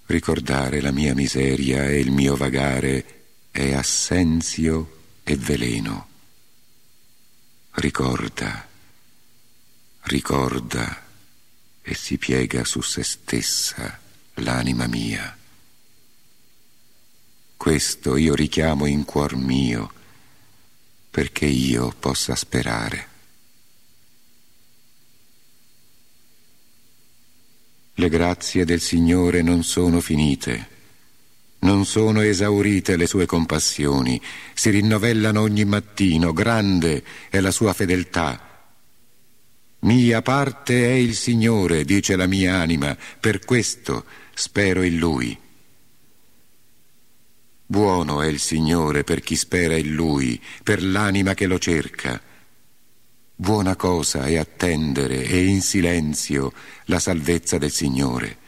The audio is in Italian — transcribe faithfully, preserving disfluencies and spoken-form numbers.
Ricordare la mia miseria e il mio vagare è assenzio e veleno. Ricorda, ricorda, e si piega su se stessa l'anima mia. Questo io richiamo in cuor mio, perché io possa sperare. Le grazie del Signore non sono finite, non sono esaurite le sue compassioni, si rinnovellano ogni mattino, grande è la sua fedeltà. Mia parte è il Signore, dice la mia anima, per questo spero in Lui. Buono è il Signore per chi spera in Lui, per l'anima che lo cerca. Buona cosa è attendere e in silenzio la salvezza del Signore.